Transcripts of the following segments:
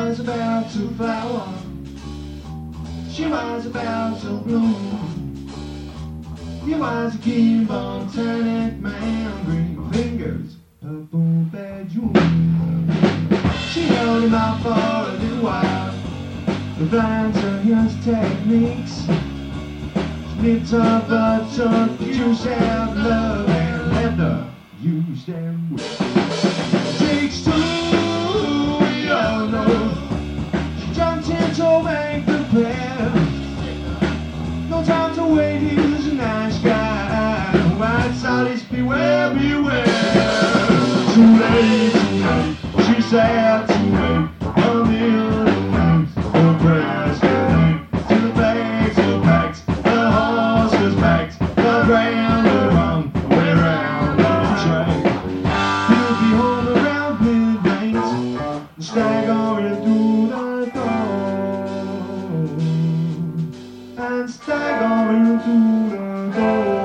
was about to flower, she was about to bloom. He was a keyboard turning man, green fingers, purple bedroom. She held him out for a little while, blind to his techniques. Snipped her butt, took the juice out of love and let her use them with. Takes two, we all know. She jumped in to make the plan. No time to wait, he was a nice guy. White Saudis, beware, beware. Too late, she said, too late. A million ways, the prayers get late. To the bags are packed, the horse is packed, the ground will run, way round the track. He'll be home around midnight, staggering through the door, and staggering through the door.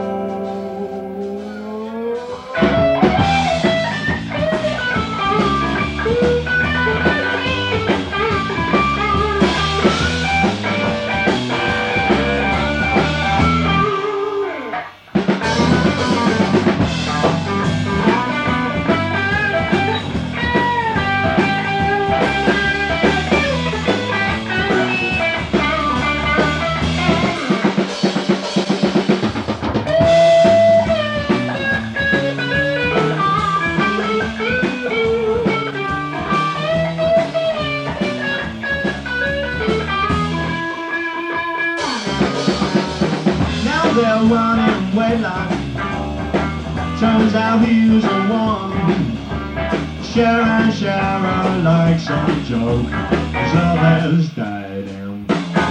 They're running wedlock. Turns out he was the one. Sharon, Sharon like some joke. His love has died down.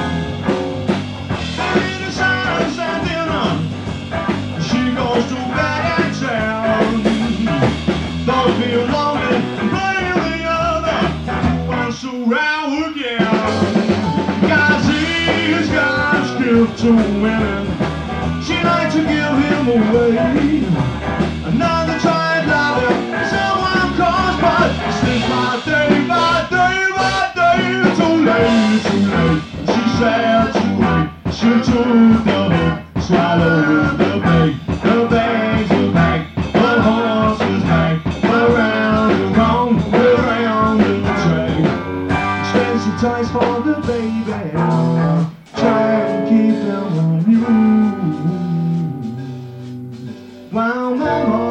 And the silence and dinner, she goes to bed and town. Don't feel lonely, blame the other who wants to row again. Guys, he's got a gift to women. She'd like to give him away. Another tried lover, someone calls, but it's my day, my day, my day. Too late, too late. She said too late. She took the hook, swallowed the bait. The bags were packed, the horse was back. Around and round, around the track. Expensive toys for the baby. Try and keep them on you. Wow, wow, wow.